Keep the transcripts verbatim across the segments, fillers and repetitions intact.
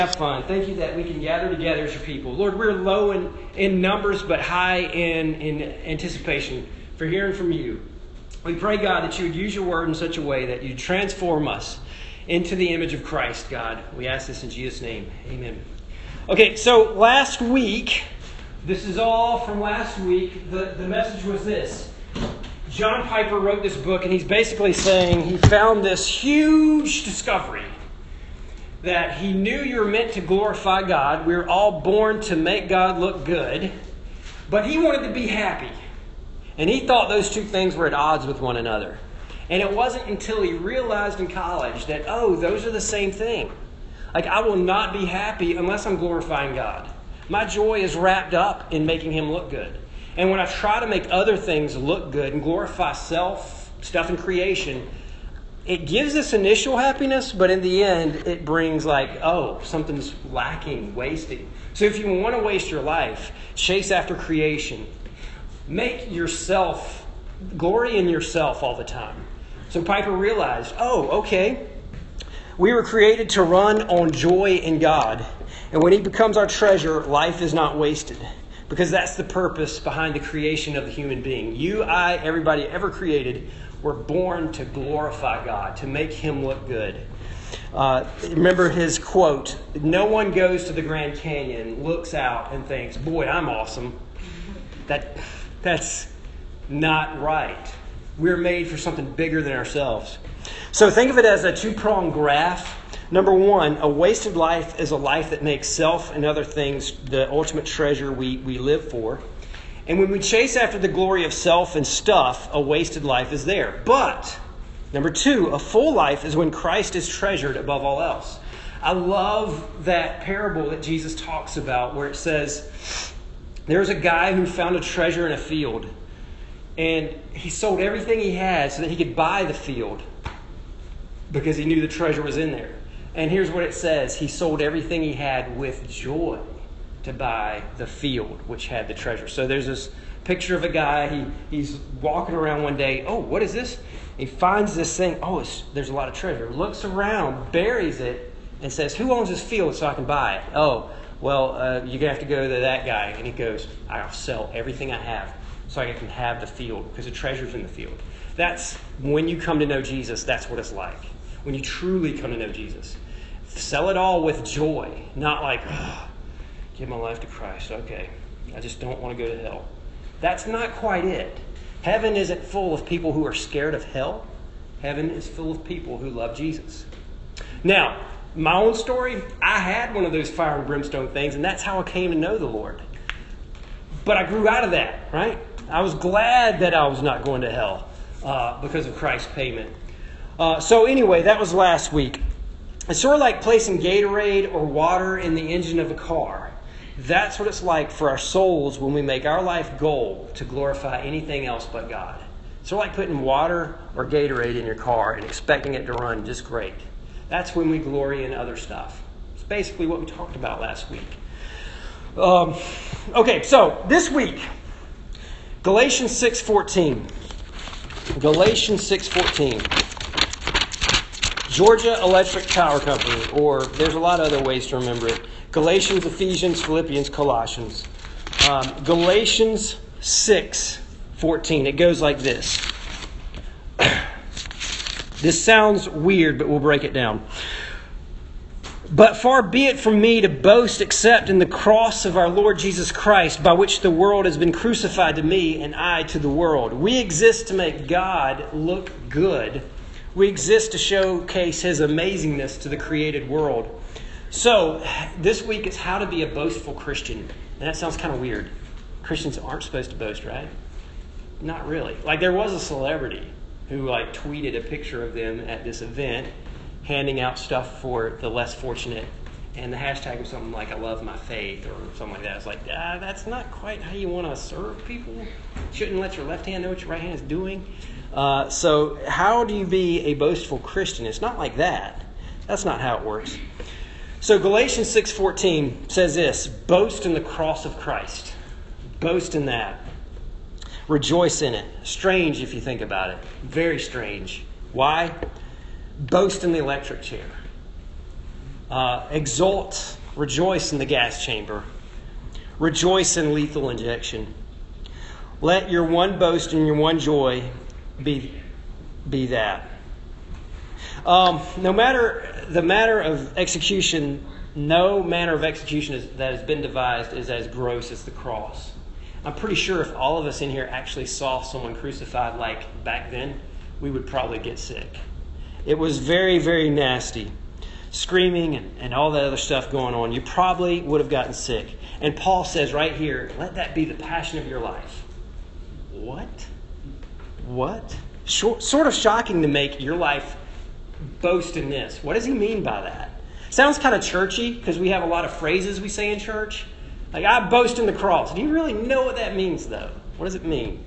Have fun. Thank you that we can gather together as your people. Lord, we're low in, in numbers, but high in, in anticipation for hearing from you. We pray, God, that you would use your word in such a way that you transform us into the image of Christ, God. We ask this in Jesus' name. Amen. Okay, so last week, this is all from last week. The, the message was this. John Piper wrote this book, and he's basically saying he found this huge discovery that he knew you were meant to glorify God. We were all born to make God look good. But he wanted to be happy. And he thought those two things were at odds with one another. And it wasn't until he realized in college that, oh, those are the same thing. Like, I will not be happy unless I'm glorifying God. My joy is wrapped up in making him look good. And when I try to make other things look good and glorify self, stuff in creation, it gives this initial happiness, but in the end, it brings like, oh, something's lacking, wasting. So if you want to waste your life, chase after creation. Make yourself, glory in yourself all the time. So Piper realized, oh, okay, we were created to run on joy in God. And when he becomes our treasure, life is not wasted. Because that's the purpose behind the creation of the human being. You, I, everybody ever created were born to glorify God, to make him look good. Uh, remember his quote, no one goes to the Grand Canyon, looks out and thinks, boy, I'm awesome. That That's not right. We're made for something bigger than ourselves. So think of it as a two-pronged graph. Number one, a wasted life is a life that makes self and other things the ultimate treasure we, we live for. And when we chase after the glory of self and stuff, a wasted life is there. But, number two, a full life is when Christ is treasured above all else. I love that parable that Jesus talks about where it says, there's a guy who found a treasure in a field. And he sold everything he had so that he could buy the field because he knew the treasure was in there. And here's what it says. He sold everything he had with joy to buy the field, which had the treasure. So there's this picture of a guy. He He's walking around one day. Oh, what is this? He finds this thing. Oh, it's, there's a lot of treasure. Looks around, buries it, and says, who owns this field so I can buy it? Oh, well, uh, you're going to have to go to that guy. And he goes, I'll sell everything I have so I can have the field because the treasure's in the field. That's when you come to know Jesus, that's what it's like. When you truly come to know Jesus. Sell it all with joy, not like, oh, give my life to Christ. Okay, I just don't want to go to hell. That's not quite it. Heaven isn't full of people who are scared of hell. Heaven is full of people who love Jesus. Now, my own story, I had one of those fire and brimstone things, and that's how I came to know the Lord. But I grew out of that, right? I was glad that I was not going to hell uh, because of Christ's payment. Uh, so anyway, that was last week. It's sort of like placing Gatorade or water in the engine of a car. That's what it's like for our souls when we make our life goal to glorify anything else but God. It's sort of like putting water or Gatorade in your car and expecting it to run just great. That's when we glory in other stuff. It's basically what we talked about last week. Um, okay, so this week, Galatians six fourteen. Galatians six fourteen. Georgia Electric Power Company, or there's a lot of other ways to remember it. Galatians, Ephesians, Philippians, Colossians. Um, Galatians six fourteen. It goes like this. This sounds weird, but we'll break it down. But far be it from me to boast except in the cross of our Lord Jesus Christ, by which the world has been crucified to me and I to the world. We exist to make God look good. We exist to showcase his amazingness to the created world. So, this week is how to be a boastful Christian. And that sounds kind of weird. Christians aren't supposed to boast, right? Not really. Like, there was a celebrity who, like, tweeted a picture of them at this event, handing out stuff for the less fortunate. And the hashtag was something like, I love my faith, or something like that. It's like, ah, that's not quite how you want to serve people. You shouldn't let your left hand know what your right hand is doing. Uh, so how do you be a boastful Christian? It's not like that. That's not how it works. So Galatians six fourteen says this, boast in the cross of Christ. Boast in that. Rejoice in it. Strange if you think about it. Very strange. Why? Boast in the electric chair. Uh, exult, rejoice in the gas chamber. Rejoice in lethal injection. Let your one boast and your one joy be, be that. Um, no matter the matter of execution, no manner of execution is, that has been devised is as gross as the cross. I'm pretty sure if all of us in here actually saw someone crucified like back then, we would probably get sick. It was very, very nasty. Screaming and, and all that other stuff going on. You probably would have gotten sick. And Paul says right here, let that be the passion of your life. What? What? Short, sort of shocking to make your life boast in this. What does he mean by that? Sounds kind of churchy because we have a lot of phrases we say in church. Like, I boast in the cross. Do you really know what that means, though? What does it mean?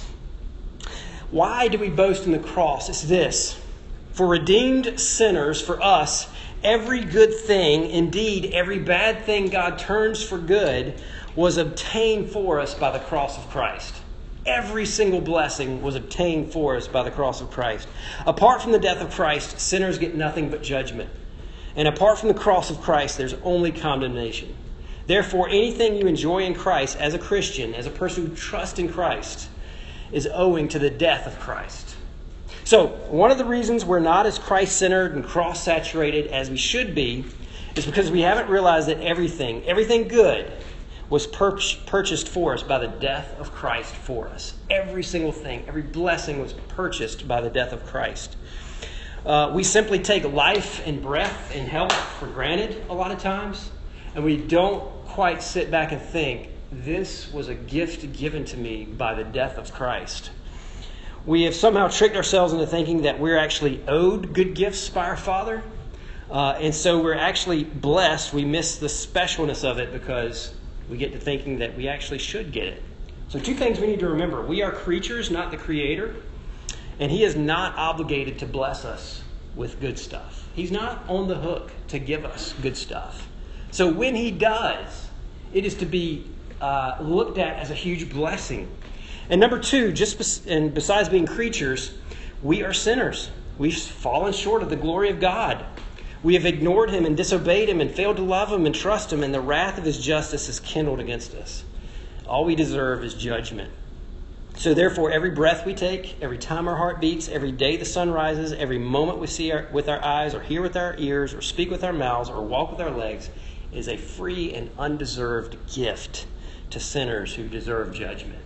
Why do we boast in the cross? It's this. For redeemed sinners, for us, every good thing, indeed every bad thing God turns for good, was obtained for us by the cross of Christ. Every single blessing was obtained for us by the cross of Christ. Apart from the death of Christ, sinners get nothing but judgment. And apart from the cross of Christ, there's only condemnation. Therefore, anything you enjoy in Christ as a Christian, as a person who trusts in Christ, is owing to the death of Christ. So, one of the reasons we're not as Christ-centered and cross-saturated as we should be is because we haven't realized that everything, everything good, was pur- purchased for us by the death of Christ for us. Every single thing, every blessing was purchased by the death of Christ. Uh, we simply take life and breath and health for granted a lot of times, and we don't quite sit back and think, this was a gift given to me by the death of Christ. We have somehow tricked ourselves into thinking that we're actually owed good gifts by our Father. Uh, and so we're actually blessed. We miss the specialness of it because we get to thinking that we actually should get it. So two things we need to remember. We are creatures, not the Creator. And He is not obligated to bless us with good stuff. He's not on the hook to give us good stuff. So when He does, it is to be uh, looked at as a huge blessing. And number two, just bes- and besides being creatures, we are sinners. We've fallen short of the glory of God. We have ignored Him and disobeyed Him and failed to love Him and trust Him, and the wrath of His justice is kindled against us. All we deserve is judgment. So therefore, every breath we take, every time our heart beats, every day the sun rises, every moment we see our, with our eyes or hear with our ears or speak with our mouths or walk with our legs is a free and undeserved gift to sinners who deserve judgment.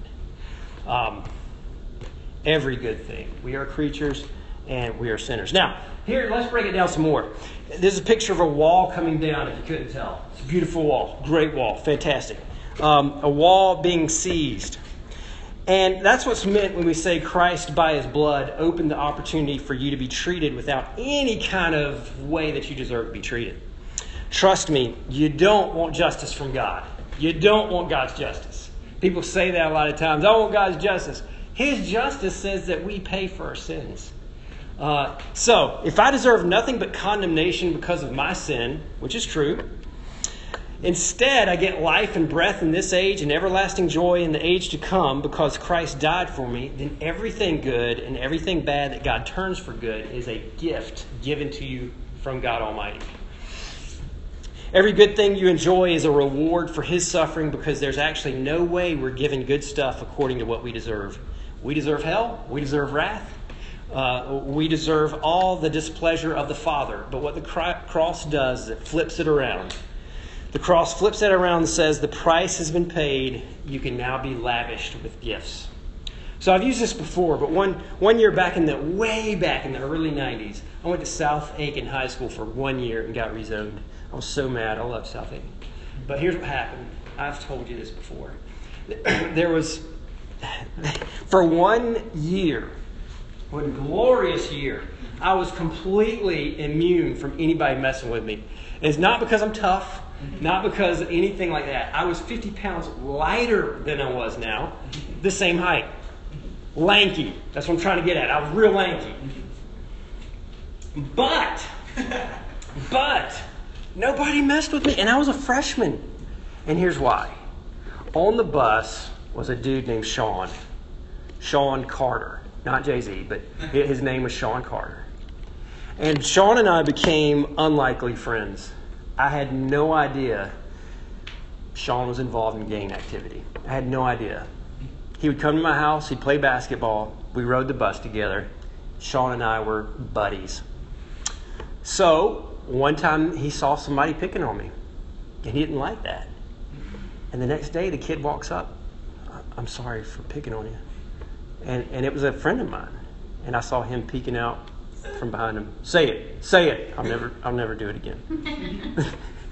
Um, every good thing. We are creatures and we are sinners. Now, here, let's break it down some more. This is a picture of a wall coming down, if you couldn't tell. It's a beautiful wall. Great wall. Fantastic. Um, a wall being seized. And that's what's meant when we say Christ, by His blood, opened the opportunity for you to be treated without any kind of way that you deserve to be treated. Trust me, you don't want justice from God. You don't want God's justice. People say that a lot of times. I want God's justice. His justice says that we pay for our sins. Uh, so, if I deserve nothing but condemnation because of my sin, which is true, instead I get life and breath in this age and everlasting joy in the age to come because Christ died for me, then everything good and everything bad that God turns for good is a gift given to you from God Almighty. Every good thing you enjoy is a reward for His suffering because there's actually no way we're given good stuff according to what we deserve. We deserve hell. We deserve wrath. Uh, we deserve all the displeasure of the Father. But what the cross does is it flips it around. The cross flips it around and says the price has been paid. You can now be lavished with gifts. So I've used this before, but one one year back in the, way back in the early nineties, I went to South Aiken High School for one year and got rezoned. I was so mad. I love South Aiken. But here's what happened. I've told you this before. There was, for one year, one glorious year, I was completely immune from anybody messing with me. And it's not because I'm tough, not because of anything like that. I was fifty pounds lighter than I was now, the same height. Lanky. That's what I'm trying to get at. I was real lanky. But, but, nobody messed with me. And I was a freshman. And here's why. On the bus was a dude named Sean. Sean Carter. Not Jay-Z, but his name was Sean Carter. And Sean and I became unlikely friends. I had no idea Sean was involved in gang activity. I had no idea. He would come to my house. He'd play basketball. We rode the bus together. Sean and I were buddies. So one time he saw somebody picking on me, and he didn't like that. And the next day the kid walks up. I'm sorry for picking on you. And and it was a friend of mine. And I saw him peeking out from behind him. Say it. Say it. I'll never I'll never do it again.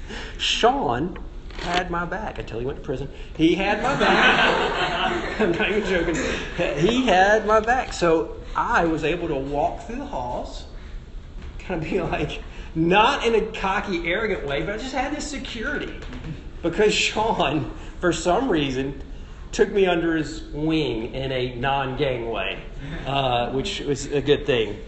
Sean had my back until he went to prison. He had my back. I'm not even joking. He had my back. So I was able to walk through the halls, kind of be like, not in a cocky, arrogant way, but I just had this security. Because Sean, for some reason, took me under his wing in a non-gang way, uh, which was a good thing.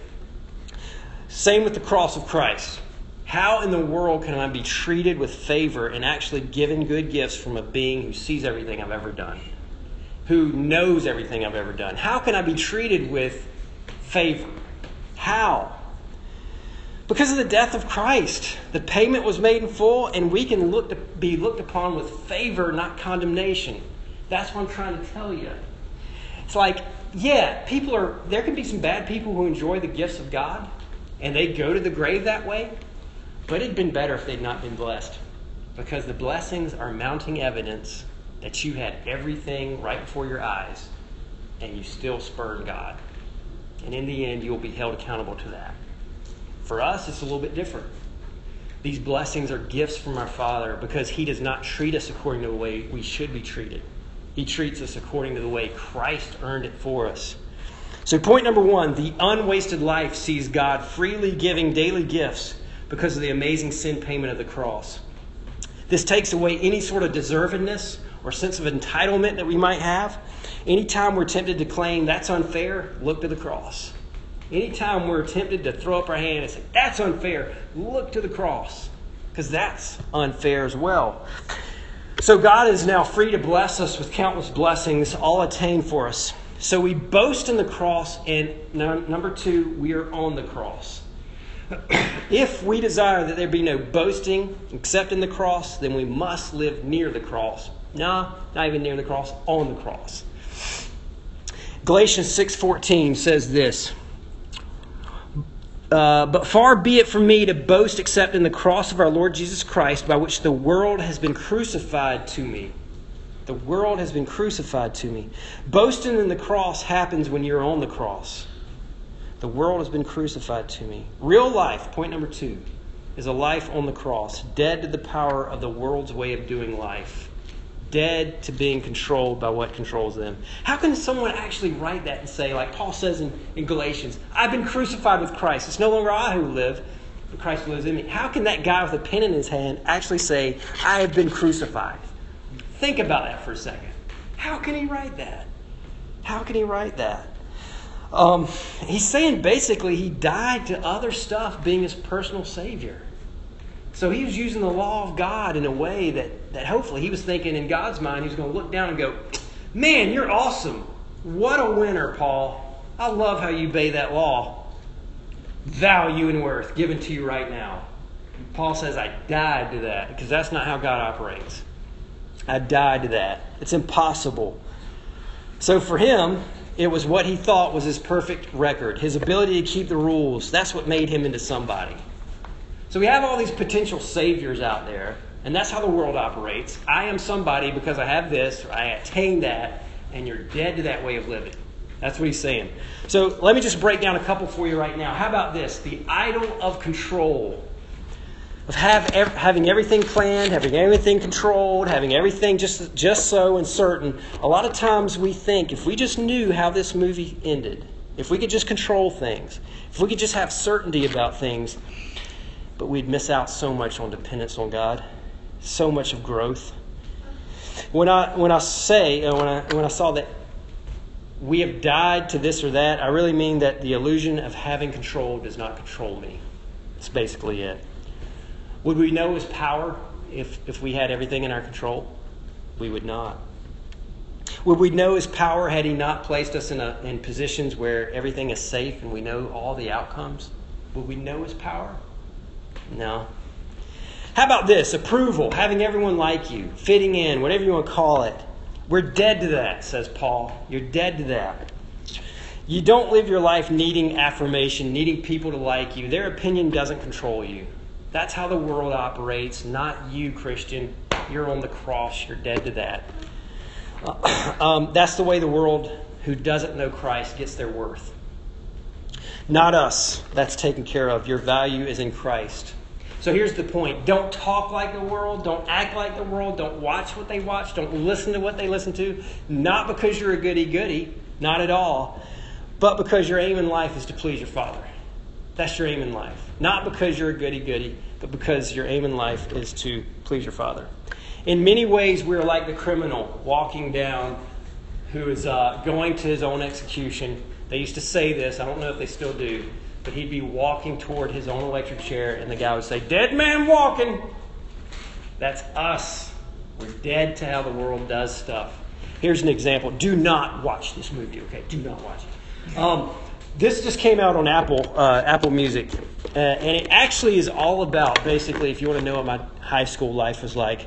Same with the cross of Christ. How in the world can I be treated with favor and actually given good gifts from a being who sees everything I've ever done, who knows everything I've ever done? How can I be treated with favor? How? Because of the death of Christ. The payment was made in full, and we can look to be looked upon with favor, not condemnation. That's what I'm trying to tell you. It's like, yeah, people are, there can be some bad people who enjoy the gifts of God, and they go to the grave that way. But it'd been better if they'd not been blessed, because the blessings are mounting evidence that you had everything right before your eyes and you still spurned God. And in the end, you will be held accountable to that. For us, it's a little bit different. These blessings are gifts from our Father because He does not treat us according to the way we should be treated. He treats us according to the way Christ earned it for us. So point number one, the unwasted life sees God freely giving daily gifts because of the amazing sin payment of the cross. This takes away any sort of deservedness or sense of entitlement that we might have. Anytime we're tempted to claim that's unfair, look to the cross. Anytime we're tempted to throw up our hand and say, that's unfair, look to the cross, because that's unfair as well. So God is now free to bless us with countless blessings, all attained for us. So we boast in the cross, and number two, we are on the cross. If we desire that there be no boasting except in the cross, then we must live near the cross. No, not even near the cross, on the cross. Galatians six fourteen says this, uh, but far be it from me to boast except in the cross of our Lord Jesus Christ, by which the world has been crucified to me. The world has been crucified to me. Boasting in the cross happens when you're on the cross. The world has been crucified to me. Real life, point number two, is a life on the cross, dead to the power of the world's way of doing life, dead to being controlled by what controls them. How can someone actually write that and say, like Paul says in, in Galatians, I've been crucified with Christ. It's no longer I who live, but Christ lives in me. How can that guy with a pen in his hand actually say, I have been crucified? Think about that for a second. How can he write that? How can he write that? Um, he's saying basically he died to other stuff being his personal savior. So he was using the law of God in a way that, that hopefully he was thinking in God's mind, he was going to look down and go, man, you're awesome. What a winner, Paul. I love how you obey that law. Value and worth given to you right now. Paul says, I died to that, because that's not how God operates. I died to that. It's impossible. So for him, it was what he thought was his perfect record. His ability to keep the rules. That's what made him into somebody. So we have all these potential saviors out there. And that's how the world operates. I am somebody because I have this, or I attain that. And you're dead to that way of living. That's what he's saying. So let me just break down a couple for you right now. How about this? The idol of control. Of have, ev- having everything planned, having everything controlled, having everything just, just so and certain. A lot of times we think if we just knew how this movie ended, if we could just control things, if we could just have certainty about things, but we'd miss out so much on dependence on God, so much of growth. When I when I say, uh, when I when I saw that we have died to this or that, I really mean that the illusion of having control does not control me. That's basically it. Would we know His power if, if we had everything in our control? We would not. Would we know His power had He not placed us in, a, in positions where everything is safe and we know all the outcomes? Would we know His power? No. How about this? Approval, having everyone like you, fitting in, whatever you want to call it. We're dead to that, says Paul. You're dead to that. You don't live your life needing affirmation, needing people to like you. Their opinion doesn't control you. That's how the world operates, not you, Christian. You're on the cross. You're dead to that. Uh, um, that's the way the world who doesn't know Christ gets their worth. Not us. That's taken care of. Your value is in Christ. So here's the point. Don't talk like the world. Don't act like the world. Don't watch what they watch. Don't listen to what they listen to. Not because you're a goody-goody. Not at all. But because your aim in life is to please your Father. That's your aim in life. Not because you're a goody-goody, but because your aim in life is to please your Father. In many ways, we're like the criminal walking down who is uh, going to his own execution. They used to say this. I don't know if they still do. But he'd be walking toward his own electric chair, and the guy would say, "Dead man walking." That's us. We're dead to how the world does stuff. Here's an example. Do not watch this movie, okay? Do not watch it. Um, this just came out on Apple, uh, Apple Music. Uh, and it actually is all about, basically, if you want to know what my high school life was like,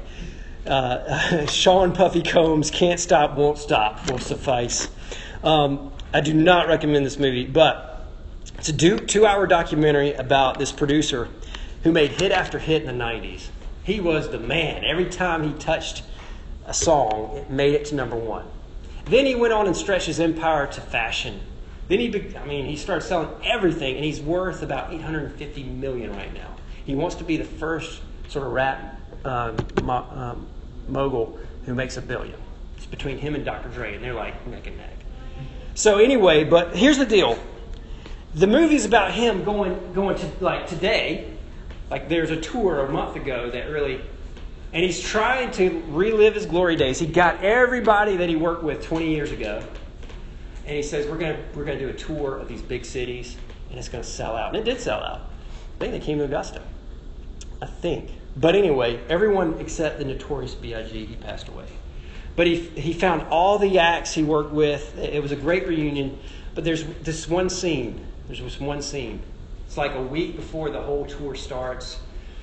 uh, Sean Puffy Combs, Can't Stop, Won't Stop will suffice. Um, I do not recommend this movie, but it's a two-hour documentary about this producer who made hit after hit in the nineties. He was the man. Every time he touched a song, it made it to number one. Then he went on and stretched his empire to fashion. Then he, I mean, he started selling everything, and he's worth about eight hundred fifty million dollars right now. He wants to be the first sort of rap um, mo- um, mogul who makes a billion. It's between him and Doctor Dre, and they're like neck and neck. So anyway, but here's the deal. The movie's about him going going to, like, today. Like, there's a tour a month ago that really... And he's trying to relive his glory days. He got everybody that he worked with twenty years ago. And he says, we're going to we're gonna do a tour of these big cities, and it's going to sell out. And it did sell out. I think they came to Augusta. I think. But anyway, everyone except the Notorious B I G, he passed away. But he he found all the acts he worked with. It was a great reunion. But there's this one scene... There's just one scene. It's like a week before the whole tour starts.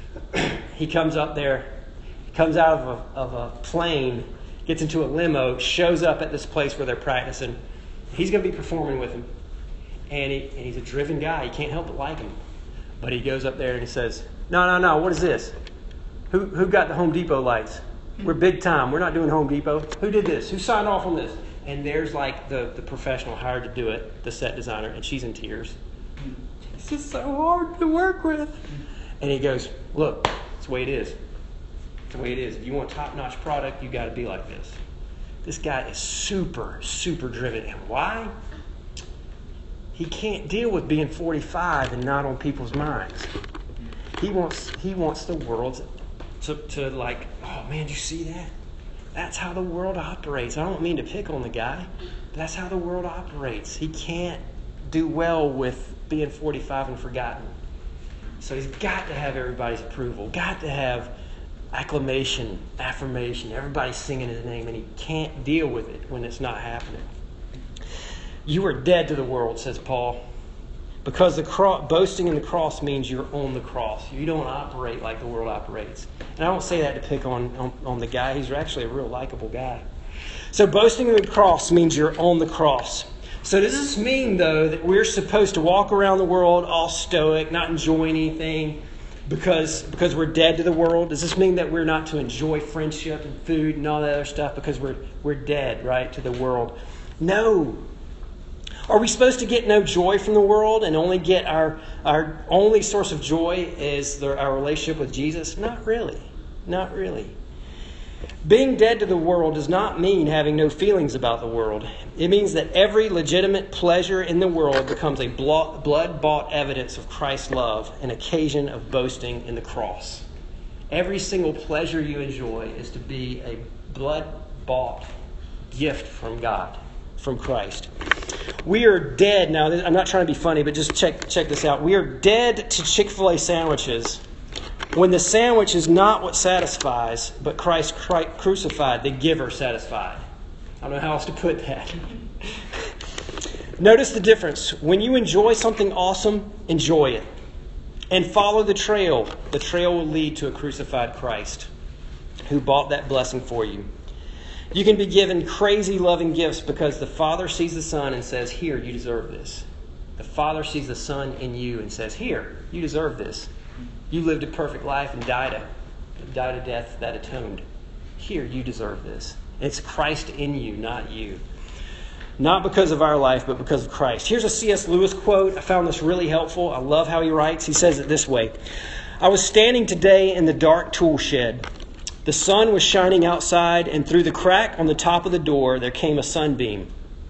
He comes up there, comes out of a, of a plane, gets into a limo, shows up at this place where they're practicing. He's going to be performing with him. And, he, and he's a driven guy. You can't help but like him. But he goes up there and he says, no, no, no, what is this? Who, who got the Home Depot lights? We're big time. We're not doing Home Depot. Who did this? Who signed off on this? And there's like the, the professional hired to do it, the set designer, and she's in tears. This is so hard to work with. And he goes, look, it's the way it is. It's the way it is. If you want a top-notch product, you got to be like this. This guy is super, super driven. And why? He can't deal with being forty-five and not on people's minds. He wants he wants the world to, to like, oh man, do you see that? That's how the world operates. I don't mean to pick on the guy, but that's how the world operates. He can't do well with being forty-five and forgotten. So he's got to have everybody's approval, got to have acclamation, affirmation, everybody singing his name, and he can't deal with it when it's not happening. You are dead to the world, says Paul, because the cro- boasting in the cross means you're on the cross. You don't operate like the world operates. And I don't say that to pick on, on, on the guy. He's actually a real likable guy. So boasting in the cross means you're on the cross. So does this mean, though, that we're supposed to walk around the world all stoic, not enjoy anything because, because we're dead to the world? Does this mean that we're not to enjoy friendship and food and all that other stuff because we're we're dead, right, to the world? No. Are we supposed to get no joy from the world and only get our our only source of joy is the, our relationship with Jesus? Not really. Not really. Being dead to the world does not mean having no feelings about the world. It means that every legitimate pleasure in the world becomes a blood-bought evidence of Christ's love, an occasion of boasting in the cross. Every single pleasure you enjoy is to be a blood-bought gift from God, from Christ. We are dead. Now, I'm not trying to be funny, but just check check this out. We are dead to Chick-fil-A sandwiches when the sandwich is not what satisfies, but Christ crucified, the giver, satisfied. I don't know how else to put that. Notice the difference. When you enjoy something awesome, enjoy it. And follow the trail. The trail will lead to a crucified Christ who bought that blessing for you. You can be given crazy loving gifts because the Father sees the Son and says, here, you deserve this. The Father sees the Son in you and says, here, you deserve this. You lived a perfect life and died a, died a death that atoned. Here, you deserve this. It's Christ in you, not you. Not because of our life, but because of Christ. Here's a C S Lewis quote. I found this really helpful. I love how he writes. He says it this way. I was standing today in the dark tool shed. The sun was shining outside, and through the crack on the top of the door, there came a sunbeam.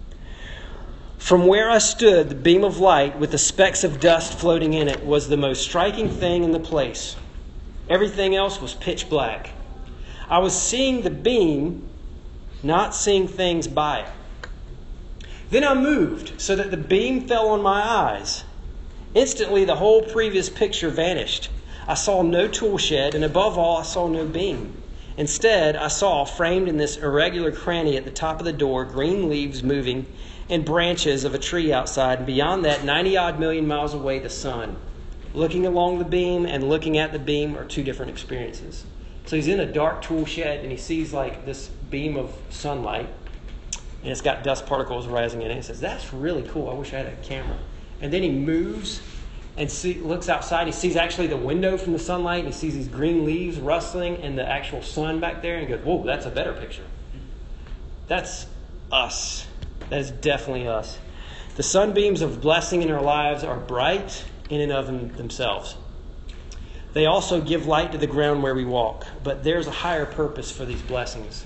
From where I stood, the beam of light with the specks of dust floating in it was the most striking thing in the place. Everything else was pitch black. I was seeing the beam, not seeing things by it. Then I moved so that the beam fell on my eyes. Instantly, the whole previous picture vanished. I saw no tool shed, and above all, I saw no beam. Instead, I saw, framed in this irregular cranny at the top of the door, green leaves moving and branches of a tree outside, and beyond that, ninety-odd million miles away, the sun. Looking along the beam and looking at the beam are two different experiences. So he's in a dark tool shed, and he sees like this beam of sunlight, and it's got dust particles rising in it. He says, that's really cool. I wish I had a camera. And then he moves and see, looks outside. He sees actually the window from the sunlight. And he sees these green leaves rustling and the actual sun back there. And he goes, whoa, that's a better picture. That's us. That is definitely us. The sunbeams of blessing in our lives are bright in and of them, themselves. They also give light to the ground where we walk. But there's a higher purpose for these blessings.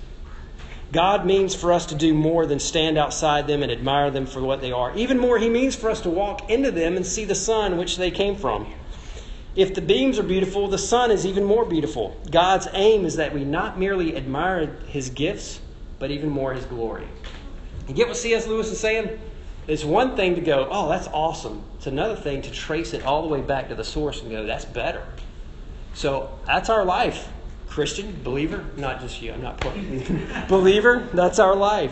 God means for us to do more than stand outside them and admire them for what they are. Even more, He means for us to walk into them and see the sun which they came from. If the beams are beautiful, the sun is even more beautiful. God's aim is that we not merely admire His gifts, but even more His glory. You get what C S Lewis is saying? It's one thing to go, oh, that's awesome. It's another thing to trace it all the way back to the source and go, that's better. So that's our life. Christian, believer, not just you, I'm not putting believer, that's our life.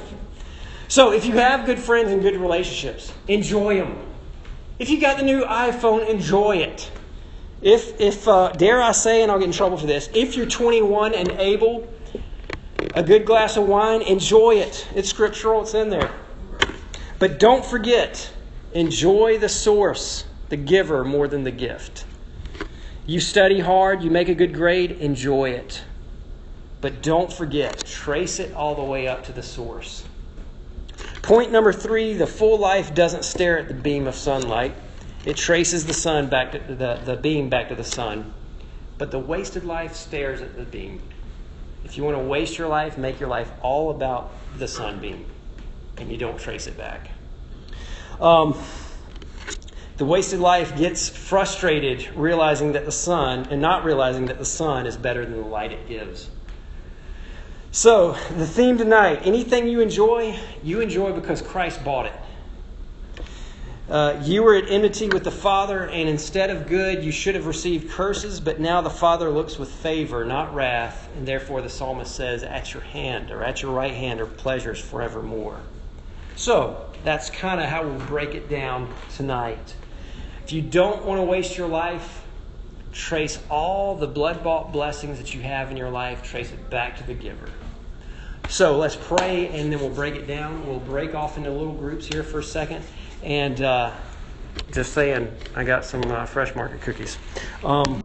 So if you have good friends and good relationships, enjoy them. If you got the new iPhone, enjoy it. If, if uh, dare I say, and I'll get in trouble for this, if you're twenty-one and able, a good glass of wine, enjoy it. It's scriptural, it's in there. But don't forget, enjoy the source, the giver, more than the gift. You study hard, you make a good grade, enjoy it. But don't forget, trace it all the way up to the source. Point number three, the full life doesn't stare at the beam of sunlight. It traces the sun back to the, the beam back to the sun. But the wasted life stares at the beam. If you want to waste your life, make your life all about the sunbeam. And you don't trace it back. Um... The wasted life gets frustrated realizing that the sun, and not realizing that the sun is better than the light it gives. So, the theme tonight, anything you enjoy, you enjoy because Christ bought it. Uh, you were at enmity with the Father, and instead of good, you should have received curses, but now the Father looks with favor, not wrath, and therefore the psalmist says, at your hand, or at your right hand, are pleasures forevermore. So, that's kind of how we'll break it down tonight. If you don't want to waste your life, trace all the blood-bought blessings that you have in your life, trace it back to the giver. So let's pray, and then we'll break it down. We'll break off into little groups here for a second. And uh, just saying, I got some uh, Fresh Market cookies. Um,